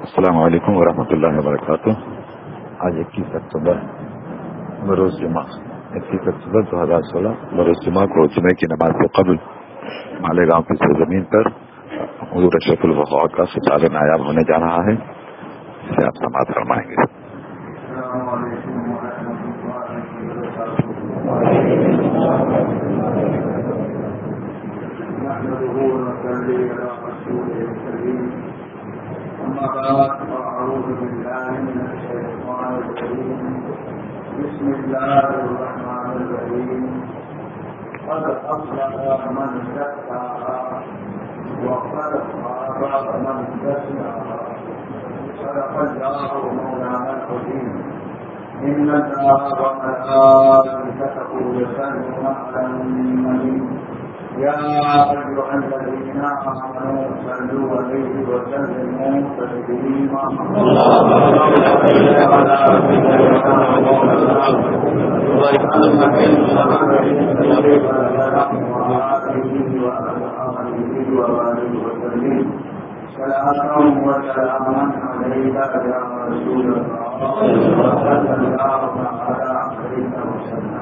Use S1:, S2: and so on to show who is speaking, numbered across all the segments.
S1: السلام علیکم ورحمۃ اللہ وبرکاتہ۔ آج 21 اکتوبر بروز جمعہ 21 اکتوبر 2016 بروز جمعہ کو جمعے کی نماز سے قبل مالیگاؤں کی سرزمین پر حضور اشرف الوفاء کا خطاب نایاب ہونے جا رہا ہے، اسے آپ سماعت فرمائیں گے۔
S2: أعوذ بالله من الشيطان الرجيم. بسم الله الرحمن الرحيم. قد أفلح من زكاها وقد خاب من دساها. صدق الله مولانا العظيم. إن الله وملائكته يصلون على النبي يا أيها الذين آمنوا صلوا عليه وسلموا تسليما. صلاة وسلاما عليك يا رسول الله صلى الله عليه وسلم.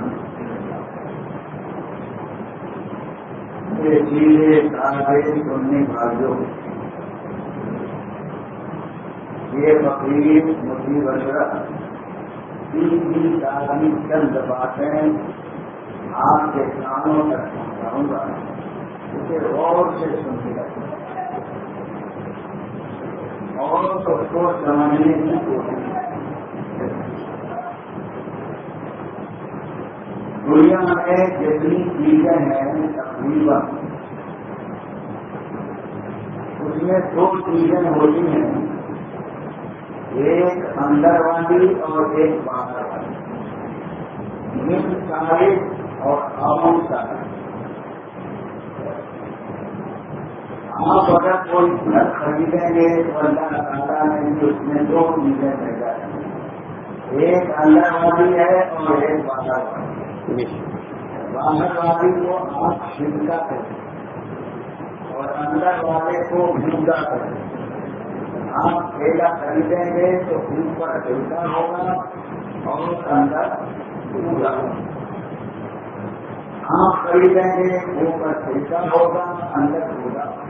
S2: چیزیں سارے سننے والوں، یہ فقیر مصیب اشرف کی تعلیم چند باتیں آپ کے کانوں تک پہنچاؤں گا، اسے غور سے سننے لگے اور اس کو سمجھنے کی کوشش کریں۔ دنیا میں جتنی چیزیں ہیں تقریباً اس میں دو چیزیں ہوتی ہیں، ایک اندر والی اور ایک باہر والی، من صالح اور عام صالح۔ آپ اگر کوئی گھر خریدیں گے تو اللہ تعالیٰ نے بھی اس میں دو چیزیں پیدا کی، ایک اندر والی ہے اور ایک باہر والی۔ باہر والی کو آپ چھلکا کریں اور اندر والے کو بھوجا کریں۔ آپ کھیلا خریدیں گے تو اوپر چھلکا ہوگا اور اندر بھوجا ہوگا۔ آپ خریدیں گے اوپر چھلکا ہوگا اندر بھوجا ہوگا۔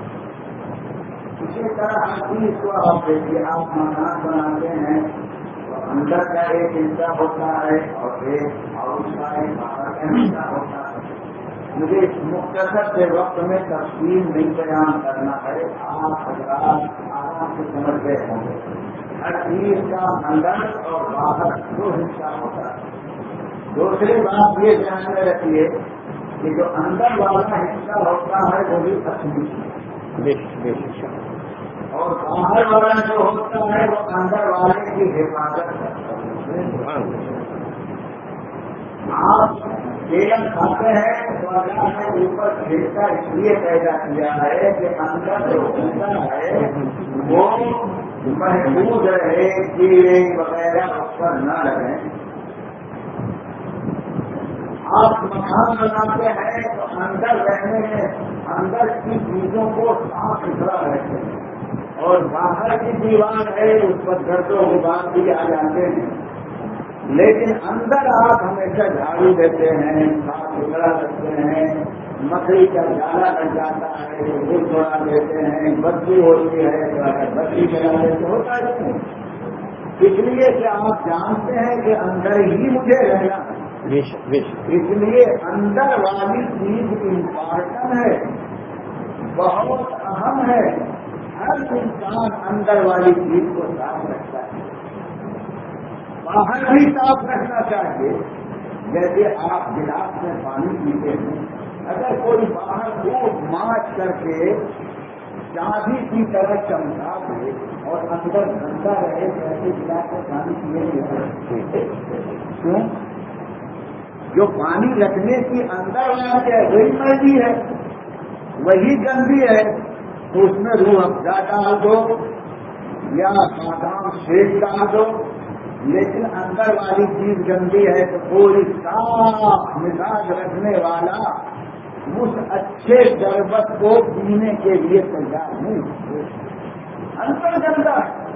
S2: اسی طرح ہر چیز کو آپ دیکھیے، آپ مکان بناتے ہیں اندر کا ایک حصہ ہوتا ہے اور ایک آؤٹ کا ایک باہر کا حصہ ہوتا ہے۔ مجھے اس مختصر سے وقت میں تفصیل نہیں بیان کرنا ہے، آپ حضرات آرام سے سمجھ گئے ہوں گے۔ ہر چیز کا اندر اور باہر دو حصہ ہوتا ہے۔ دوسری بات یہ دھیان میں رکھیے کہ جو اندر والا حصہ ہوتا ہے وہ بھی اصلی اور باہر والا جو ہوتا ہے وہ اندر والے کی حفاظت کرتا ہے۔ آپ کیلا کھاتے ہیں تو اللہ نے اوپر چھلکا اس لیے پیدا کیا ہے کہ اندر جو ہوتا ہے وہ محفوظ رہے، کیڑے وغیرہ اس پر نہ لگیں۔ آپ مکان بناتے ہیں تو اندر رہنے میں اندر کی چیزوں کو صاف ستھرا رکھتے ہیں اور باہر کی دیوار ہے اس پر گرد و غبار بھی آ جاتے ہیں، لیکن اندر آپ ہمیشہ جھاڑو دیتے ہیں، صاف ستھرا رکھتے ہیں، مکڑی کا جالا لگ جاتا ہے وہ چھوڑا دیتے ہیں، بتی ہوتی ہے بتی جلا دیتے ہوتا ہے، اس لیے کہ آپ جانتے ہیں کہ اندر ہی مجھے رہنا، اس لیے اندر والی چیز امپارٹنٹ ہے، بہت اہم ہے۔ ہر انسان اندر والی چیز کو صاف رکھتا ہے، باہر بھی صاف رکھنا چاہیے۔ جیسے آپ گلاس میں پانی پیتے ہیں، اگر کوئی باہر کو ماچ کر کے چاندی کی طرح چمکا دے اور اندر گندا رہے تو ایسے گلاس میں پانی پیے گے کیوں؟ جو پانی رکھنے کی اندر والا ہے وہی میلی ہے، وہی گندی ہے، تو اس میں روح افزا ڈال دو یا بادام شیک ڈال دو، لیکن اندر والی چیز گندی ہے تو کوئی صاف مزاج رکھنے والا اس اچھے شربت کو پینے کے لیے تیار نہیں، اندر گندا ہے۔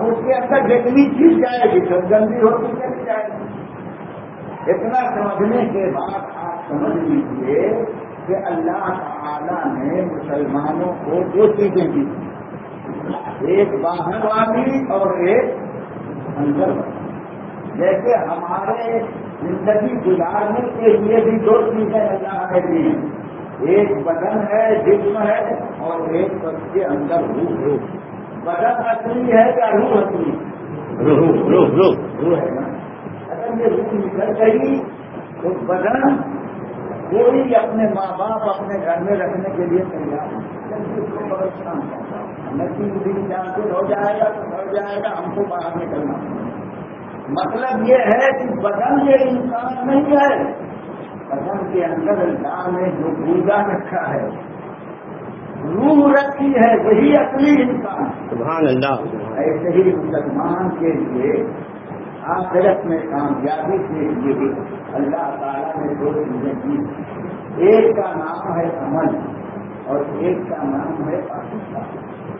S2: اب اس کے اندر جتنی چیز جائے گی سب گندی ہوتی چلی جائے گی. اتنا سمجھنے کے بعد آپ سمجھ لیجیے کہ اللہ تعالیٰ نے مسلمانوں کو دو چیزیں دی، ایک باہر والی اور ایک اندر والی. جیسے ہمارے زندگی گزارنے کے لیے بھی دو چیزیں اللہ نے دی ہیں، ایک بدن ہے، جسم ہے، اور ایک اس کے اندر روح. بدن اصلی ہے یا روح اصلی؟ روح ہے نا. اگر یہ روح نکل گئی تو بدن کوئی اپنے ماں باپ اپنے گھر میں رکھنے کے لیے تیار نہیں، اس کو پریشان کرتا ہے. نتیجے بھی جانتے ہو جائے گا تو ہو جائے گا، ہم کو باہر نکلنا. مطلب یہ ہے کہ بدن یہ انسان نہیں ہے، بدن کے اندر اللہ نے جو گودا رکھا ہے، روح رکھی ہے، وہی اصلی انسان.
S3: سبحان اللہ.
S2: ایسے ہی مسلمان کے لیے آخرت میں کامیابی کے لیے اللہ تعالیٰ نے دو چیزیں کی. ایک کا نام ہے عمل اور ایک کا نام ہے پاکستان.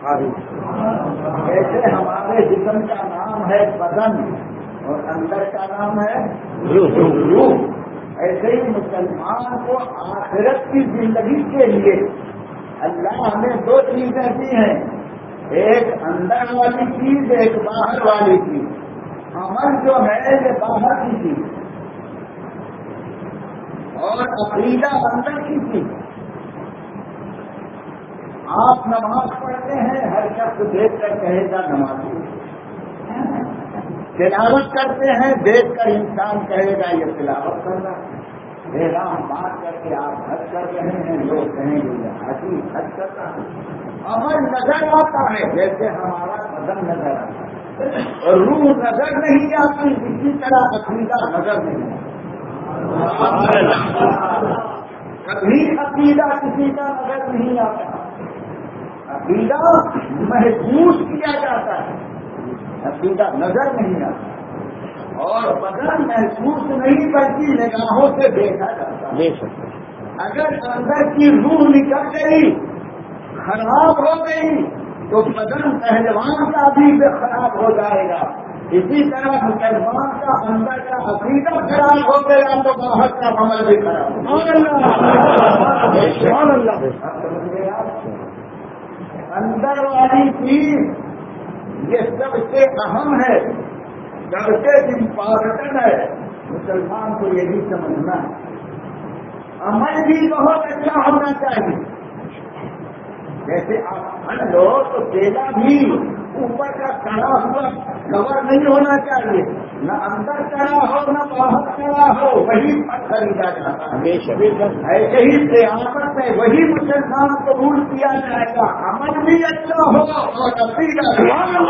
S2: ایسے ہمارے جسم کا نام ہے بدن اور اندر کا نام ہے روح. ایسے ہی مسلمان کو آخرت کی زندگی کے لیے اللہ نے دو چیزیں دی ہیں، ایک اندر والی چیز، ایک باہر والی چیز. عمل جو ہے یہ باہر کی چیز اور عقیدہ اندر کی چیز. آپ نماز پڑھتے ہیں، ہر شخص دیکھ کر کہے گا نمازی. تلاوت کرتے ہیں، دیکھ کر انسان کہے گا یہ تلاوت کر رہا ہے. احرام بات کر کے آپ حج کر رہے ہیں، لوگ کہیں گے یہ حاجی حج کر رہا ہے. عمل نظر آتا ہے جیسے ہمارا بدن نظر آتا ہے، اور روح نظر نہیں آتی. اسی طرح عقیدہ نظر نہیں آتا. کبھی عقیدہ کسی کا نظر نہیں آتا. عقیدہ محسوس کیا جاتا ہے، عقیدہ نظر نہیں آتا. اور بدن محسوس نہیں بلکہ نگاہوں سے دیکھا جاتا ہے. اگر اندر کی روح نکل گئی، خراب ہو گئی، تو بدن پہلوان کا بھی خراب ہو جائے گا. اسی طرح مسلمان کا اندر کا عقیدہ خراب ہو گیا تو باہر کا عمل بھی خراب ہو گیا. اندر والی چیز یہ سب سے اہم ہے، سب سے امپارٹنٹ ہے. مسلمان کو یہی سمجھنا ہے. عمل بھی بہت اچھا ہونا چاہیے. جیسے آپ پھل لو تو کیلا بھی اوپر کا کڑا ہوا کور نہیں ہونا چاہیے، نہ اندر کڑا ہو نہ باہر کڑا ہو، وہی پھل خریدا جاتا ہے. ایسے ہی قیامت میں وہی مسلمان قبول کیا جائے گا، عمل بھی اچھا ہو اور عقیدہ بھی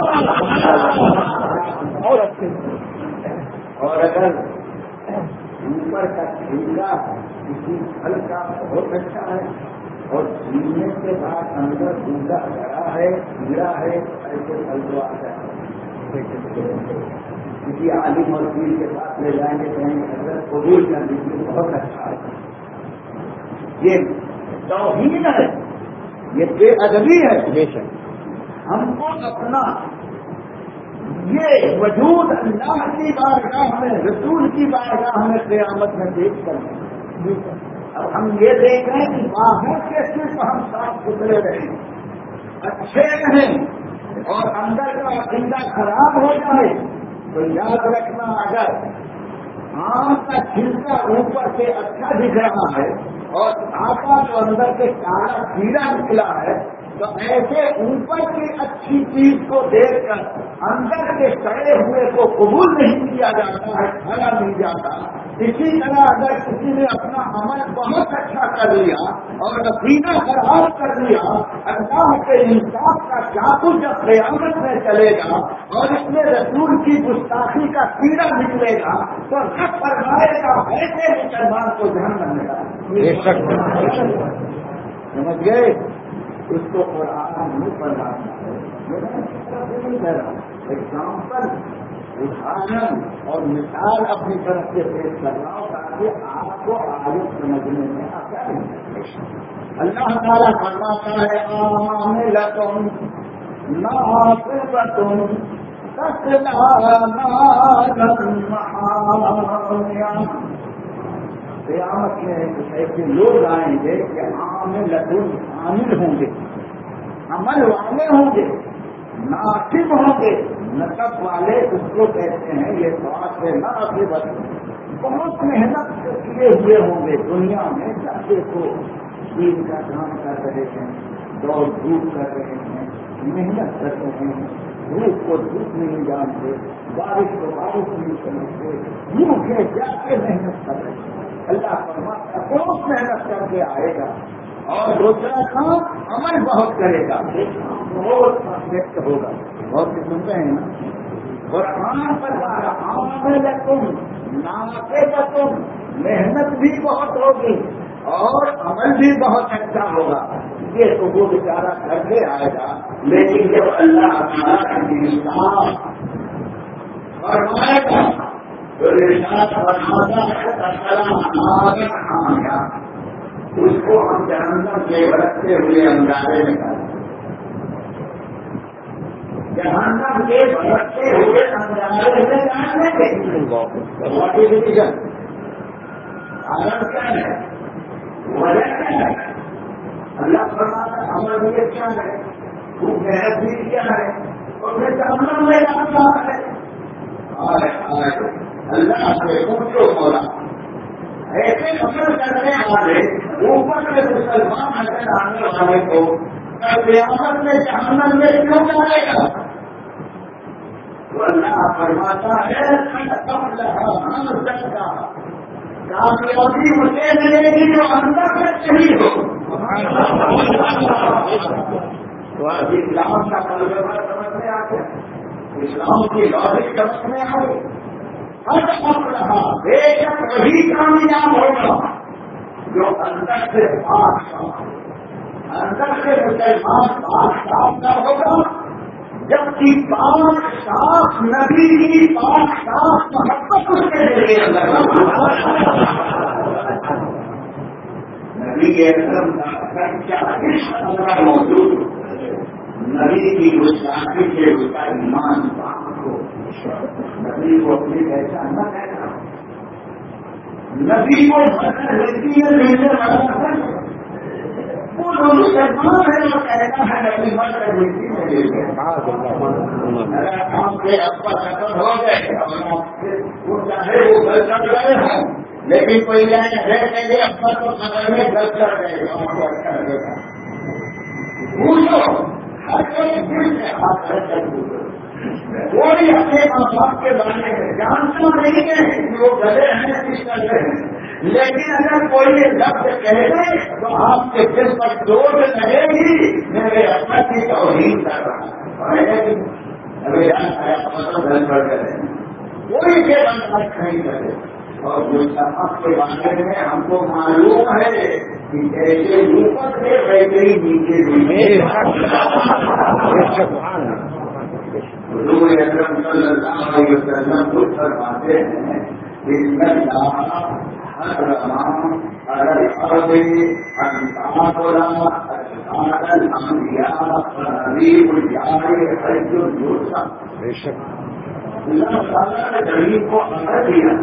S2: اور اچھے. اور اگر اوپر کا چھلکا کسی پھل کا بہت اچھا ہے اور چھیلنے کے بعد اندر گودا گڑا ہے، کیڑا ہے، ایسے پھل تو آتا ہے. کسی عالم اور پیر کے ساتھ لے جائیں گے کہیں حضرت قبول کر لیجیے بہت اچھا ہے. یہ توہین ہے، یہ بے ادبی ہے. ہم کو اپنا یہ وجود اللہ کی بارگاہ میں، رسول کی بارگاہ میں قیامت میں دیکھ کر اب ہم یہ دیکھ رہے ہیں کہ باہر کے صرف ہم صاف ستھرے رہیں، اچھے رہیں، اور اندر کا عقیدہ خراب ہو جائے تو یاد رکھنا، اگر آم کا چھلکا اوپر سے اچھا دکھ رہا ہے اور آتا تو اندر سے کالا کیڑا نکلا ہے، تو ایسے اوپر کی اچھی چیز کو دیکھ کر اندر کے سڑے ہوئے کو قبول نہیں کیا جاتا ہے، کھایا نہیں جاتا. اسی طرح اگر کسی نے اپنا عمل بہت اچھا کر لیا اور عقیدہ خراب کر لیا، اللہ کے انصاف کا چاقو جب قیامت میں چلے گا اور اس میں رسول کی گستاخی کا کیڑا نکلے گا تو رب فرمائے گا ایسے مسلمان کو جہنم میں ڈالیں. سمجھ گئے؟ اس کو قرآن نہیں پڑھانا ہے. ایگزامپل، ادھارن اور مثال اپنی طرف سے پیش کر رہا ہوں تاکہ آپ کو آگے سمجھنے میں آسانی ہے. اللہ تعالیٰ فرماتا ہے عاملتم ناصبتم قیامت میں کچھ ایسے لوگ آئیں گے کہ عامل ہوں گے، عمل والے ہوں گے، ناصب ہوں گے۔ نصب والے اس کو کہتے ہیں، یہ بات ہے ناصب، بہت محنت کیے ہوئے ہوں گے دنیا میں، جاتے کو دین کا کام کر رہے ہیں، دوڑ دھوپ کر رہے ہیں، محنت کر رہے ہیں، دھوپ کو دھوپ نہیں جانتے، بارش کو بارش نہیں سمجھتے، بھوکے جا کے محنت کر رہے ہیں۔ اللہ فرماتا ہے بہت محنت کر کے آئے گا، اور دوسرا کام عمل بہت کرے گا، بہت پرفیکٹ ہوگا۔ بہت سنتے ہیں نا، اور عام پر عامل تم ناقے کا تم، محنت بھی بہت ہوگی اور عمل بھی بہت اچھا ہوگا۔ یہ تو وہ بیچارہ کر کے آئے گا، لیکن جب اللہ تعالیٰ انصاف فرمائے گا تو ارشاد فرماتا ہے اس کو ہم جہنم کے بھٹکتے ہوئے اندازے میں ڈالیں، جہنم کے بھٹکتے ہوئے اندازے میں ڈالنے کے نوٹیفکیشن عالم کیا ہے، وجہ کیا ہے، اللہ فرماتا عملیت کیا ہے، وہ محنت بھی کیا ہے، اور پھر جہنم میں ڈالتا ہے۔ اللہ سے پوچھو مولا، ایسے عمل کرنے والے اوپر سے مسلمان نظر آنے والے کو قیامت میں جہنم میں کیوں ڈالے گا؟ تو اللہ فرماتا ہے کامیابی مجھے ملے گی جو اندر سے صحیح ہو۔ اسلام کا ترجمہ سمجھ میں آ گیا، اسلام کی لاجک سمجھ میں آ گئی۔ ہر وقت رہا بے شک وہی کامیاب ہوگا جو اندر سے پاک صاف، اندر سے مسلمان پاک صاف نہ ہوگا، جبکہ پاک صاف نبی کی پاک صاف محبت اس کے ذریعے اندر نبی اکرم کا سچا عشق اندر موجود، نبی کی گستاخی سے اس کا ایمان پاک ہو، نبی کو اپنی پہچان نہ کہنا، نبی کو لینے والا وہ جو مسلمان ہے وہ کہنا ہے نبی مت ملتی میں اگر کام کے ابا سفر ہو گئے وہ چاہے وہ گل کر گئے ہوں، لیکن کوئی کہیں گے ابا تو خبر میں گل کر گئے اچھا لگے گا، پوچھو ہر کوئی دل سے ہاتھ رکھ کر پوچھو، کوئی اپنے ماں باپ کے بارے میں جانتا نہیں ہے کہ وہ گلے ہیں کس طرح ہیں، لیکن اگر کوئی لفظ کہے گا تو آپ کے دل پر چوٹ لگے گی، میرے ابا کی توہین کر رہا ہے، گھر پر کرے کوئی کے بنداز نہیں کرے۔ اور مستقب کے بارے میں ہم کو معلوم ہے کہ جیسے اوپر سے ویسے ہی نیچے حضور اکرم صلی اللہ علیہ وسلم خود فرماتے ہیں ان اللہ حرم علی الارض انصاف الانبیاء ونبی الجار حج الجرسہ۔ اللہ تعالیٰ نے زمین کو اثر دیا،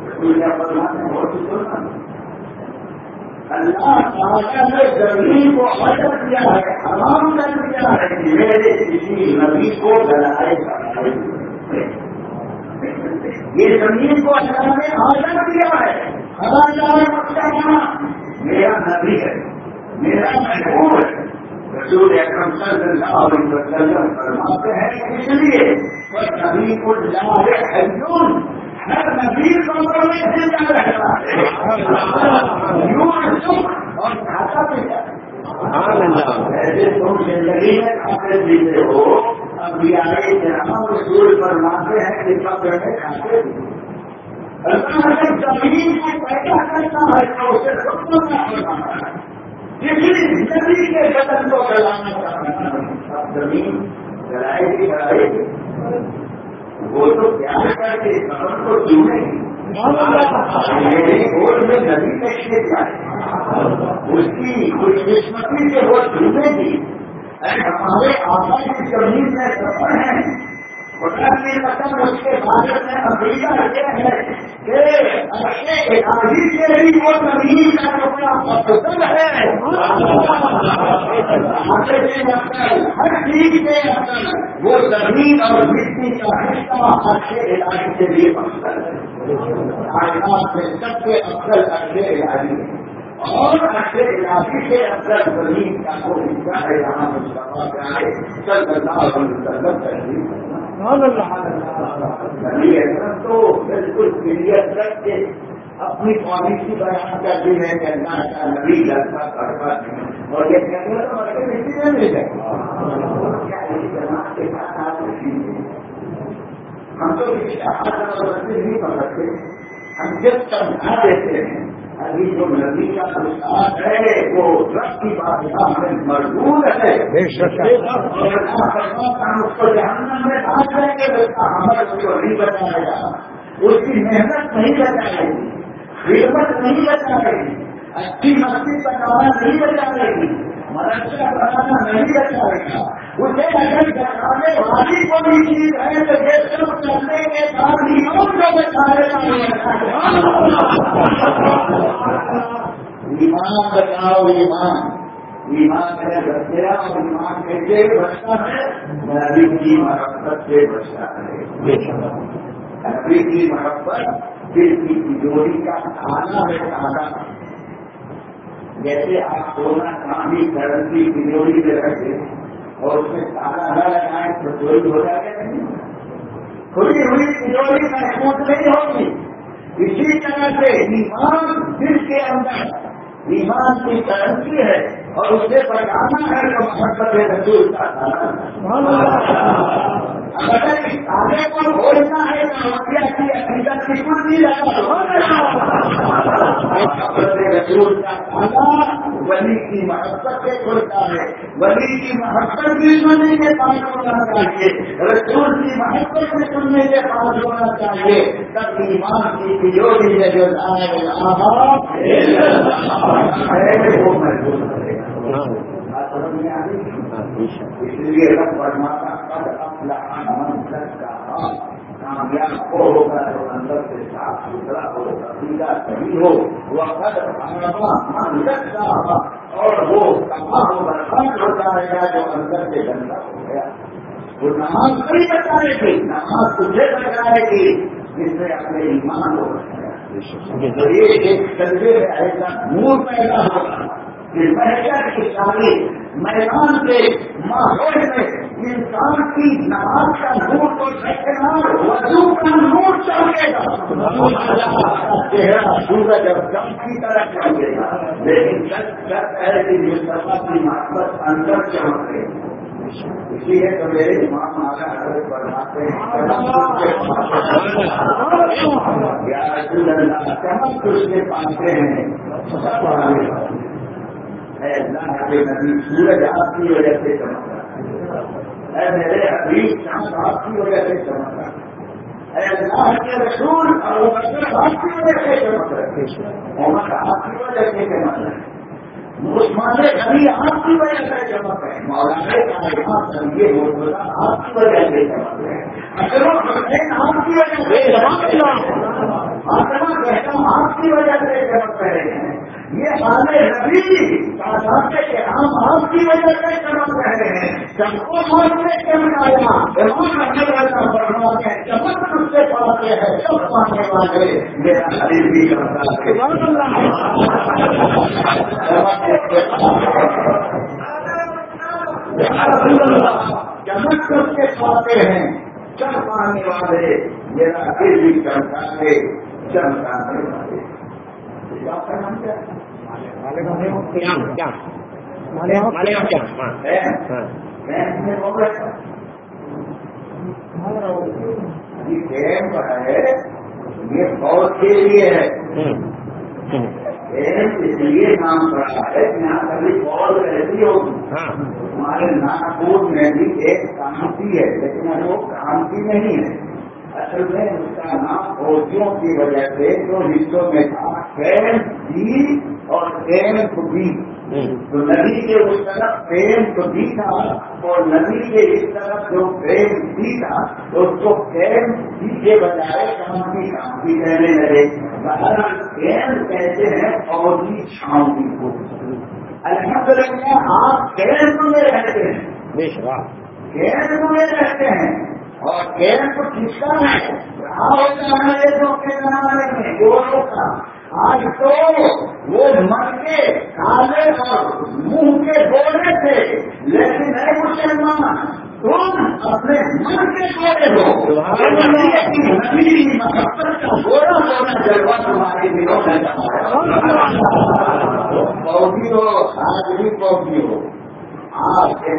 S2: اللہ تعالیٰ نے زمین کو اثر دیا ہے، حرام کر دیا ہے کہ میرے کسی نبی کو جلائے گا، یہ زمین کو اللہ نے آزاد کیا ہے، میرا نبی ہے، میرا محبوب ہے۔ رسول اکرم صلی اللہ علیہ وسلم فرماتے ہیں اس لیے نبی کو جلائے حیون، ہر نبی قبر میں زندہ رہتا ہے، یوں سکھ اور کھاتا پیتا ہے، ایسے تم زندگی میں کھاتے پیتے ہو، انبیاء کرام رسول فرماتے ہیں کہ قبر میں کھاتے پیتے۔ اللہ جب زمین کو پیدا کرتا ہے تو اسے خود کو نہ بناتا ہے، کسی نبی کے قدم کو جلانا چاہتا ہے، زمین جلائے گی بڑھائے گی، وہ تو پیار کر کے قبر کو چومے گی، میری گود میں نبی کیسے جائے، اس کی خوش قسمتی سے وہ چومے گی۔ ہمارے آقا کی زمین میں سفر ہے، خدا کی قسم اس کے بارے میں عقیدہ یہ ہے کہ الہی سے ہی وہ زمین کا ٹکڑا مقصد ہے، ہر چیز کے اندر وہ زمین اور مٹی کا حصہ عرش الہی کے لیے مقصد ہے. کائنات میں سب سے افضل عرش الہی ہے، اور عرش الہی کے اندر زمین کا وہ حصہ ہے جہاں مصطفیٰ صلی اللہ علیہ وسلم تشریف تو بالکل کلیئر کر کے اپنی پالیسی بیان کر دی ہے کہ اللہ کا نبی لڑکا کرتا نہیں، اور یہ کہتے ہیں تو مرکز اسی میں مل جائے. ہم تو نہیں پڑھ سکتے، ہم جب سمجھا دیتے ہیں. ابھی جو نبی کا استاد ہے وہ رب کی بادشاہ میں مردود ہے، اور ہم اس کو جہنم میں ڈال دیں گے، اس کا عمل اس کو نہیں بچائے گا، اس کی محنت نہیں بچائے گی، خدمت نہیں بچائے گی، اچھی مسجد بنانا نہیں بچائے گی، مدرسہ بنانا نہیں بچائے گا. اسے اگر بچانے والی کوئی چیز ہے تو یہ سب کرنے کے بعد ایمان کو بچائے گا. ایمان بچاؤ، ایمان ہے بچیا، اور ایمان کیسے بچتا ہے؟ نبی کی محبت سے بچتا ہے. نبی کی محبت دل کی تجوری کا تالا ہے، تالا. جیسے آپ سونا چاندی کرنسی تجوری میں رکھتے اور اس میں تالا نہ لگائیں تو چوری ہو جائے گا نہیں، کھلی ہوئی تجوری محفوظ نہیں ہوگی. اسی طرح سے ایمان دل کے اندر ایمان کی کرنسی ہے، اور اسے بچانا ہے تو محبت رسول کا تالا. اگر اس تالے کو کھولنا ہے تو روپیہ کی عقیدت کی کچھ نہیں لگا. رسول کا تالا ولی کی محبت سے کھلتا ہے. ولی کی محبت بھی سننے کے پاس ہونا چاہیے، رسول کی محبت سے سننے کے پاس ہونا چاہیے. تب ایمان کی تجوری ہے جو وہ محسوس کرے گا. اس لیے رب فرماتا قد افلح من زکاہا، کامیاب ہوگا جو اندر سے صاف ستھرا ہو، عقیدہ صحیح ہو. وقد خاب من دساہا، اور وہ تباہ و برباد ہو جائے گا جو اندر سے گندا ہو گیا. وہ نماز نہیں بچائے گی، نماز تجھے بچائے گی جس نے اپنے ایمان کو بچایا. تو یہ ایک سجدے میں ایسا نور پیدا ہوگا کہ محشر کی ساری میدان کے ماحول میں انسان کی نماز کا نور تو دیکھنا، وضو کا نور چمکے گا، چہرہ سورج اور چم کی طرح چمکے گا. لیکن سچ ہے کہ مصطفیٰ کی محبت اندر چمک رہی ہے. اسی لیے تو میرے امام اعلیٰ حضرت فرماتے ہیں یا رسول اللہ چمک تجھ سے پاتے ہیں سب اے اللہ کے نبی، سورج آپ کی وجہ سے چمک رہا ہے. اے میرے حبیب، چاند آپ کی وجہ سے چمک رہا ہے. اے اللہ کے رسول، ابو بکر آپ کی وجہ سے چمک رہے ہیں، عمر آپ کی وجہ سے چمک رہے ہیں، عثمان غنی آپ کی وجہ سے چمک رہے ہیں، مولانا کائنات سنگے مرتضیٰ آپ کی وجہ سے چمک رہے ہیں، اشرف حسین آپ کی وجہ سے چمک رہے ہیں، فاطمہ بیگم آپ کی وجہ سے چمک رہے ہیں. یہ حال نبی سادات کے ہم آپ کی وجہ سے چمک رہے ہیں. سب کو موت سے چمکایا امام احمد اللہ فرماتے ہیں چمک تجھ سے پاتے ہیں سب پانے والے میرا حبیب بھی کرتا ہے. چمک تجھ سے پاتے ہیں سب پانے والے میرا حبیب بھی کرتا ہے چمکانے والے. آپ کا نام کیا ہے؟ یہ فوج کے لیے ہے، اس لیے نام پڑا ہے کہ یہاں کبھی فوج رہتی ہوگی. ہمارے ناگپور میں بھی ایک کامتی ہے، لیکن وہ کامتی نہیں ہے، اصل میں اس کا نام فوجیوں کی وجہ سے جو حصوں میں تھا کیمپ جی اور کیمپ بی، تو ندی کے اس طرف کیمپ بی تھا اور ندی کے اس طرف جو کیمپ بی تھا اس کو کیمپ بی کے بجائے کامتی کہنے لگے۔ کیمپ کہتے ہیں فوجی چھاؤنی کو۔ الحمدللہ آپ کیمپ میں رہتے ہیں، کیمپ میں رہتے ہیں، اور کیمپ کس کا ہے؟ انگریزوں کے زمانے میں گوروں کا۔ آج تو وہ مر کے کالے اور منہ کے گورے تھے، لیکن اے مسلمان تم اپنے من کے گورے ہو، نبی محبت کا گورا گورا جلوہ تمہارے دلوں میں فوجی ہو، آج بھی فوجی ہو۔ آپ کے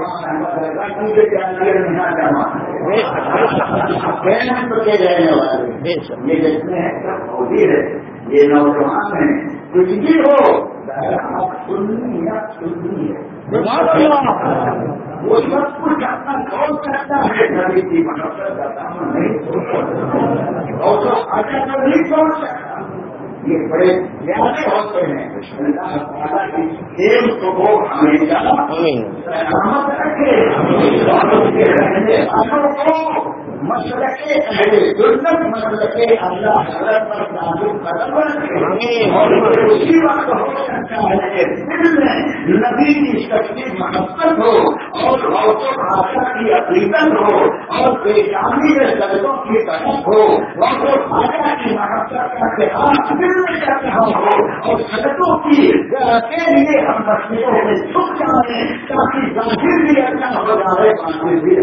S2: رہنے والے یہ جتنے ہیں سب فوجی ہے، یہ نوجوان ہیں، کچھ بھی ہو آپ سننی یا سننی ہے، وہ سب کچھ اپنا سوچ سکتا ہے، نبی کی محبت کا دامن نہیں سوچ سکتا اور تو آگے تو نہیں سوچ سکتا۔ یہ بڑے پیارے ہوتے ہیں، اللہ تعالیٰ کی کھیل کو ہمیشہ سلامت رکھے اور اس کے رہنے والوں کو مسلک اہل سنت مسلک اللہ حضرت پر تعلق قدم رکھے، اور اسی وقت ہو سکتا ہے کہ دل میں نبی کی سچی محبت ہو اور غوث خواجہ کی عقیدت ہو اور پیشانی میں سجدوں کی طرف ہو، غوث خواجہ کی محبت کا خیال دل میں کر رہا ہو اور سجدوں کی کے لیے ہم مسجدوں میں جھک جائیں تاکہ ظاہر بھی اچھا ہو جائے، باطن بھی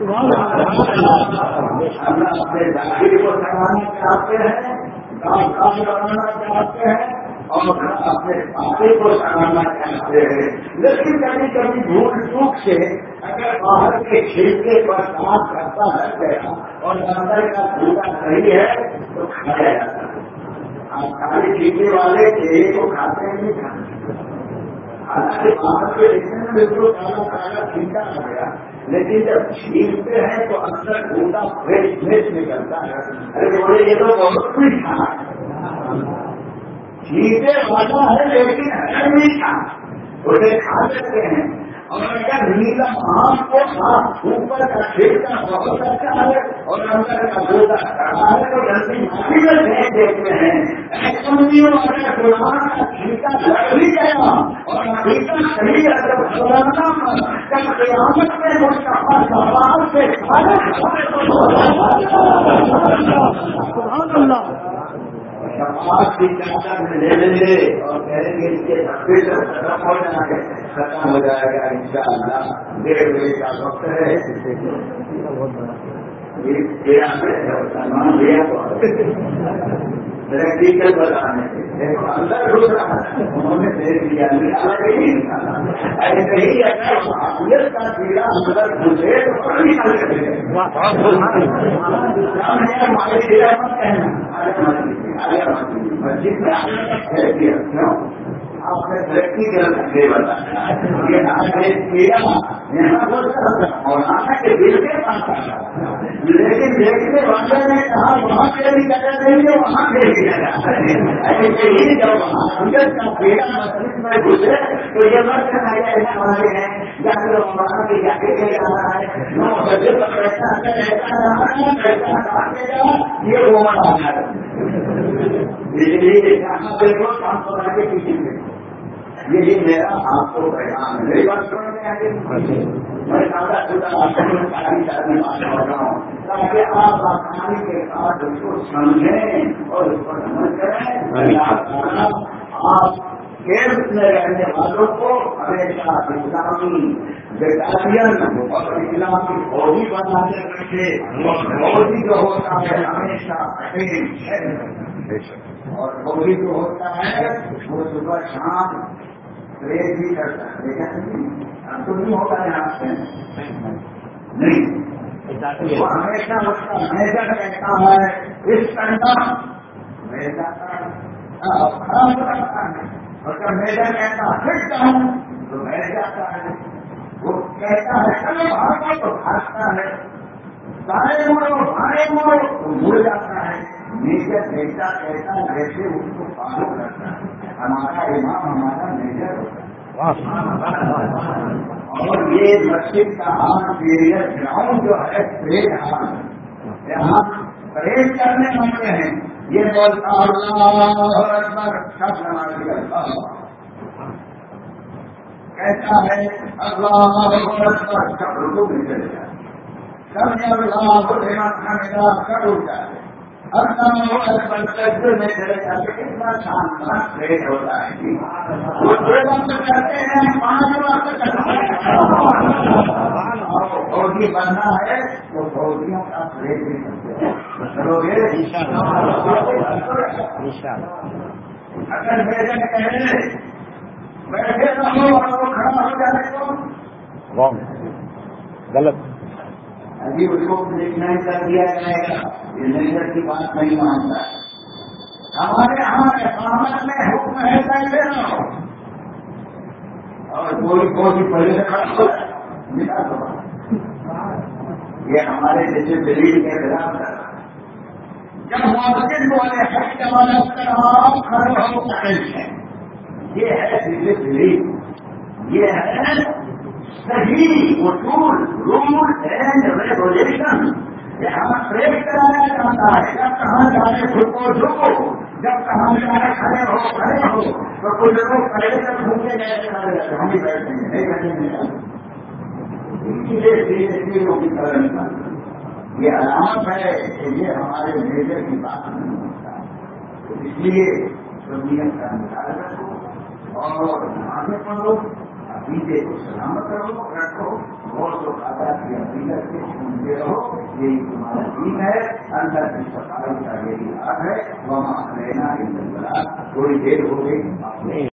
S2: اللہ اپنے ظاہر کو سنانا چاہتے ہیں، کام لگانا چاہتے ہیں اور اپنے باطن کو سنانا چاہتے ہیں، لیکن کبھی کبھی بھول چوک سے اگر باہر کے چھلکے پر کام کرتا لگ گیا اور اندر کا پھوٹا صحیح ہے تو کھایا جاتا ہے۔ آپ کھانے چھینکے والے چہرے کو کھاتے نہیں کھاتے، حالانکہ باہر کے دیکھنے میں بالکل کالا کالا چھینکا آ گیا، لیکن جب چھینکتے ہیں تو اندر پھوٹا فریش فریش نکلتا ہے۔ ارے بولے یہ تو بہت میٹھا ہے، چھینکے والا ہے لیکن ہے میٹھا، اسے کھا سکتے ہیں۔ اور اگر نیلم آم کو آپ اوپر کا چھلکا بہت اچھا ہے اور اندر کا گودا کڑا ہے تو جلدی ماٹی میں پھینک دیتے ہیں۔ کمزیوں اگر قرآن کا چھلکا لگ بھی گیا اور حقیقت صحیح اگر بھگوانا کل قیامت میں مصطفیٰ سوال سے شفاعت کی چادر لے لیں گے اور کہیں گے اس کے دھبے سے ختم ہو جائے گا، ختم ہو جائے گا انشاءاللہ۔ 1:30 بجے کا وقت ہے، سلمان بھیا کو پریکٹیکل بتانے اندر گھس رہا ہے، انہوں نے دیکھ لیا ایسے ہی اگر معافیت کا کیڑا اندر گھسے تو پڑھ نکال کرے مت کہنا مسجد میں آپ نے پریکٹیکل یہ بتایا یہ آج کیڑا یہاں مولانا کے دل کے پاس آ، لیکن دیکھنے والے نے کہا وہاں سے بھی جگہ دیں گے وہاں سے بھی جگہ ایسے ہی جب حقیقت کا کیڑا مسجد میں گزرے تو یہ مت کرنا ایسا والے ہیں یا پھر مولانا کے جا کے جانا ہے نو بجے پر پیسہ ایسا رہا ہے پیسہ کاٹے گا یہ وہ آنا ہے، اس لیے جہاں دیکھو کام کرنا کے پیچھے یہی میرا آپ کو پیغام ہے۔ میری بات سمجھ میں آگے میں سادہ خدا ساری بات کر رہا ہوں تاکہ آپ آسانی کے ساتھ اس کو سمجھیں اور اس پر عمل کریں۔ آپ کیمپ میں رہنے والوں کو ہمیشہ اسلامی بیٹالین اور اسلامی فوجی بنا کے رکھے اور فوجی جو ہوتا ہے ہمیشہ اور فوجی جو ہوتا ہے وہ صبح شام پریس بھی کرتا ہے، لیکن اب تو نہیں ہوتا یہاں سے نہیں، وہ ہمیشہ اس کا میجر کہتا ہے اس کنڈا میجر خراب کرتا ہے اور جب میجر کہتا پھرتا ہوں تو بیٹھ جاتا ہے، وہ کہتا ہے چلو بھاگو تو بھاگتا ہے، दाएं मुड़ो बाएं मुड़ो तो मुड़ जाता है। नेचर जैसा कहता वैसे उसको फॉलो करता है। हमारा इमाम हमारा नेचर होता है। और ये मस्जिद का हाथ एरिया ग्राउंड जो है परेड हाथ, यहाँ परेड करने वाले हैं। ये बोलता अल्लाह अकबर सब नमाज करता कहता है अल्लाह अकबर सब रुकू में चले जाए, सब अल्लाह सब उठता है, अल्लाह अकबर तकबीर में चले जाते। कितना शानदार परेड होता है। वो 2 वक्त करते हैं, 5 वक्त करते हैं। फौजी बनना है तो फौजियों का परेड भी करते हैं। करोगे अगर मेरे कहे बैठे रहो और वो खड़ा हो जाए तो
S1: रॉन्ग, गलत।
S2: अभी उसको नहीं कर दिया जाएगा। ये नेचर की बात नहीं मानता। हमारे यहाँ इस्लामत में हुक्म है बैठे रहो और कोई फौजी पहले से खड़ा हो मिला दो। ये हमारे जैसे दलील के खिलाफ है। जब मस्जिद बोले है खड़े हो है, ये है दलील, ये है सही उसूल, रूल एंड रेगुलेशन। यहाँ प्रेस कराया जाता है। जब कहाँ जाए खुद को झुको, जब कहाँ जाए खड़े हो तो कुछ लोग पहले तक घूमने गए हम ही बैठेंगे नहीं बैठेंगे। इसीलिए लोगों की तरह निकालना ये अलामत है कि ये हमारे नेचर की बात नहीं होता। इसलिए दुनिया का निकाल रखो और आगे बढ़ो, अकीदे को सलामत रखो और जो खाता की अकीदत के सुनते रहो। यही तुम्हारा दीन है। अंदर की सफाई का यही हाथ है। वहाँ रहना थोड़ी देर हो गई।